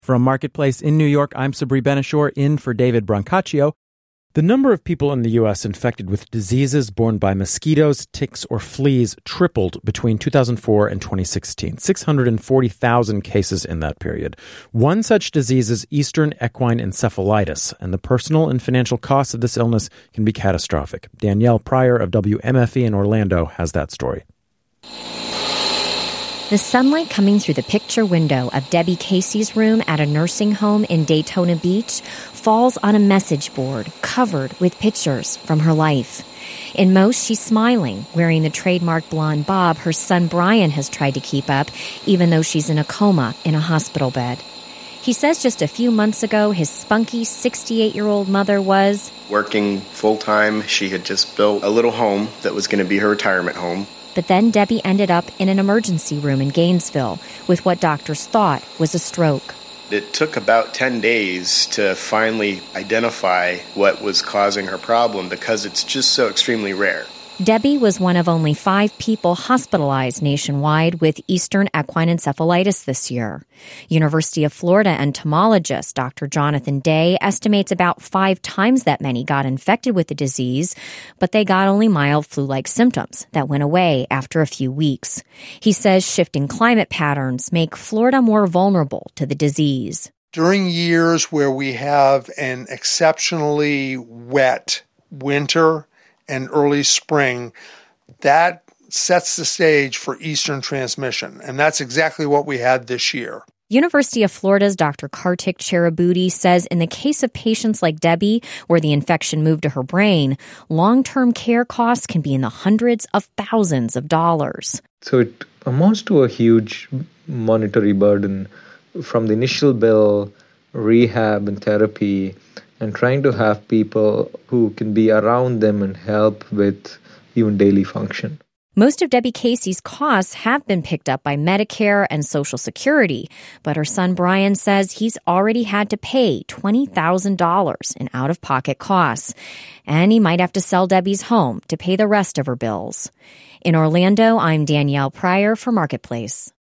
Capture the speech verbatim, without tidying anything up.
From Marketplace in New York, I'm Sabri Ben-Achour, in for David Brancaccio. The number of people in the U S infected with diseases borne by mosquitoes, ticks, or fleas tripled between two thousand four and twenty sixteen. six hundred forty thousand cases in that period. One such disease is Eastern equine encephalitis, and the personal and financial costs of this illness can be catastrophic. Danielle Pryor of W M F E in Orlando has that story. The sunlight coming through the picture window of Debbie Casey's room at a nursing home in Daytona Beach falls on a message board covered with pictures from her life. In most, she's smiling, wearing the trademark blonde bob her son Brian has tried to keep up, even though she's in a coma in a hospital bed. He says just a few months ago, his spunky sixty-eight-year-old mother was working full-time. She had just built a little home that was going to be her retirement home. But then Debbie ended up in an emergency room in Gainesville with what doctors thought was a stroke. It took about ten days to finally identify what was causing her problem because it's just so extremely rare. Debbie was one of only five people hospitalized nationwide with Eastern equine encephalitis this year. University of Florida entomologist Doctor Jonathan Day estimates about five times that many got infected with the disease, but they got only mild flu-like symptoms that went away after a few weeks. He says shifting climate patterns make Florida more vulnerable to the disease. During years where we have an exceptionally wet winter and early spring, that sets the stage for Eastern transmission. And that's exactly what we had this year. University of Florida's Doctor Kartik Cherabuti says in the case of patients like Debbie, where the infection moved to her brain, long-term care costs can be in the hundreds of thousands of dollars. So it amounts to a huge monetary burden from the initial bill, rehab and therapy, and trying to have people who can be around them and help with even daily function. Most of Debbie Casey's costs have been picked up by Medicare and Social Security, but her son Brian says he's already had to pay twenty thousand dollars in out-of-pocket costs, and he might have to sell Debbie's home to pay the rest of her bills. In Orlando, I'm Danielle Pryor for Marketplace.